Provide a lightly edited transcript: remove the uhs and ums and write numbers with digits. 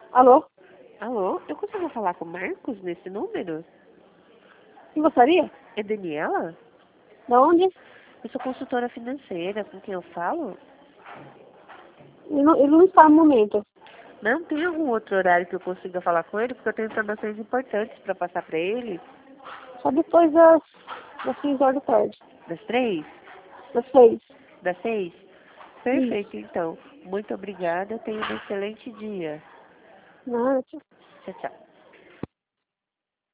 Alô? Alô, eu consigo falar com o Marcos nesse número? Quem gostaria? É Daniela? Da onde? Eu sou consultora financeira, com quem eu falo? Ele não está no momento. Não tem algum outro horário que eu consiga falar com ele, porque eu tenho informações importantes para passar para ele? Só depois das 5 horas da tarde. Das 3? Das 6. Das 6? Isso. Perfeito, então. Muito obrigada, tenha um excelente dia. Não, Tchau, tchau.